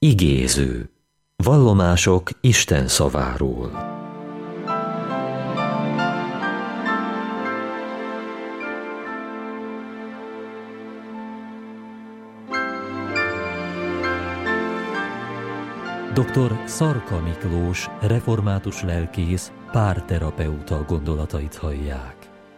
Igéző. Vallomások Isten szaváról. Dr. Szarka Miklós, református lelkész, párterapeuta gondolatait hallják.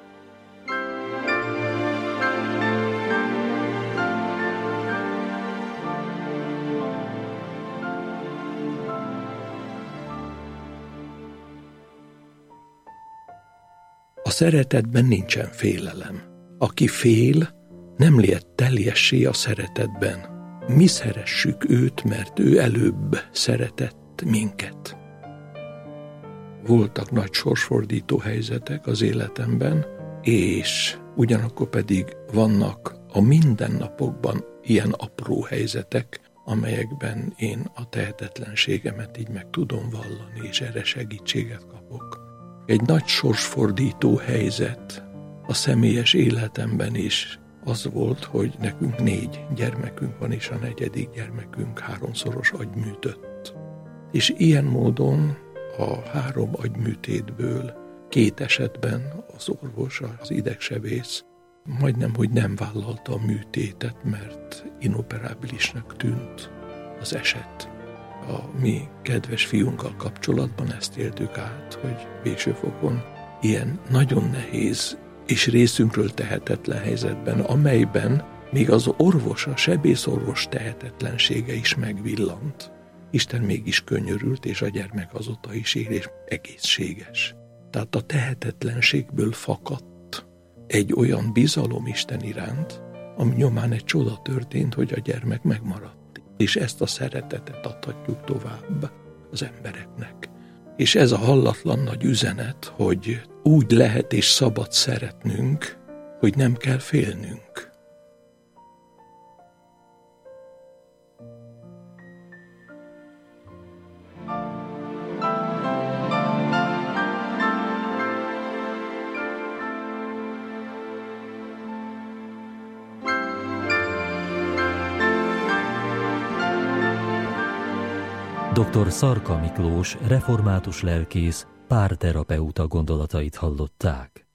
A szeretetben nincsen félelem. Aki fél, nem lét teljessé a szeretetben. Mi szeressük őt, mert ő előbb szeretett minket. Voltak nagy sorsfordító helyzetek az életemben, és ugyanakkor pedig vannak a mindennapokban ilyen apró helyzetek, amelyekben én a tehetetlenségemet így meg tudom vallani, és erre segítséget kapok. Egy nagy sorsfordító helyzet a személyes életemben is az volt, hogy nekünk 4 gyermekünk van, és a 4. gyermekünk 3-szoros agyműtött. És ilyen módon a 3 agyműtétből 2 esetben az orvos, az idegsebész majdnem, hogy nem vállalta a műtétet, mert inoperábilisnak tűnt az eset. A mi kedves fiunkkal kapcsolatban ezt éltük át, hogy végső fokon ilyen nagyon nehéz és részünkről tehetetlen helyzetben, amelyben még az orvos, a sebészorvos tehetetlensége is megvillant. Isten mégis könyörült, és a gyermek azóta is él, és egészséges. Tehát a tehetetlenségből fakadt egy olyan bizalom Isten iránt, ami nyomán egy csoda történt, hogy a gyermek megmaradt. És ezt a szeretetet adhatjuk tovább az embereknek. És ez a hallatlan nagy üzenet, hogy úgy lehet és szabad szeretnünk, hogy nem kell félnünk. Dr. Szarka Miklós, református lelkész, párterapeuta gondolatait hallották.